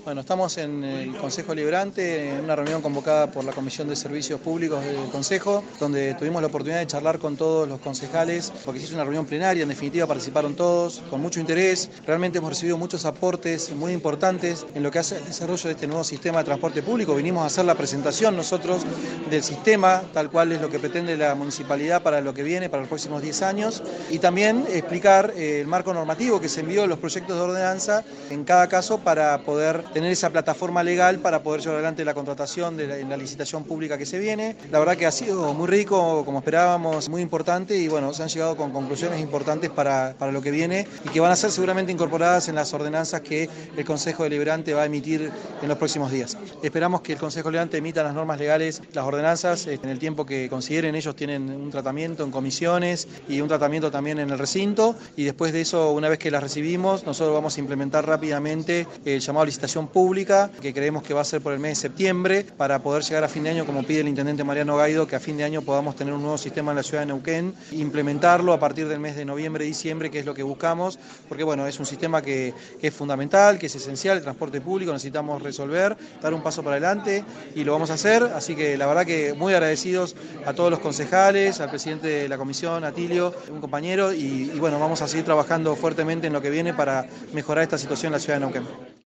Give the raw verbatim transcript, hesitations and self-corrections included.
Bueno, estamos en el Consejo Deliberante, en una reunión convocada por la Comisión de Servicios Públicos del Consejo, donde tuvimos la oportunidad de charlar con todos los concejales, porque se hizo una reunión plenaria, en definitiva participaron todos con mucho interés. Realmente hemos recibido muchos aportes muy importantes en lo que hace el desarrollo de este nuevo sistema de transporte público. Vinimos a hacer la presentación nosotros del sistema, tal cual es lo que pretende la municipalidad para lo que viene, para los próximos diez años, y también explicar eh, el marco normativo que se envió, los proyectos de ordenanza en cada caso para poder tener esa plataforma legal para poder llevar adelante la contratación de la, en la licitación pública que se viene. La verdad que ha sido muy rico, como esperábamos, muy importante y bueno, se han llegado con conclusiones importantes para, para lo que viene y que van a ser seguramente incorporadas en las ordenanzas que el Consejo Deliberante va a emitir en los próximos días. Esperamos que el Consejo Deliberante emita las normas legales, las ordenanzas, en el tiempo que consideren. Ellos tienen un tratamiento en comisiones y un tratamiento también en el recinto, y después de eso, una vez que las recibimos, nosotros vamos a implementar rápidamente el llamado a licitación pública, que creemos que va a ser por el mes de septiembre, para poder llegar a fin de año, como pide el intendente Mariano Gaido, que a fin de año podamos tener un nuevo sistema en la ciudad de Neuquén, implementarlo a partir del mes de noviembre, diciembre, que es lo que buscamos, porque bueno, es un sistema que, que es fundamental, que es esencial, el transporte público, necesitamos resolver, dar un paso para adelante y lo vamos a hacer, así que la verdad que muy agradecidos a todos los concejales, al presidente de la comisión, Atilio, un compañero, y, y bueno, vamos a seguir trabajando fuertemente en lo que viene para mejorar esta situación en la ciudad de Neuquén.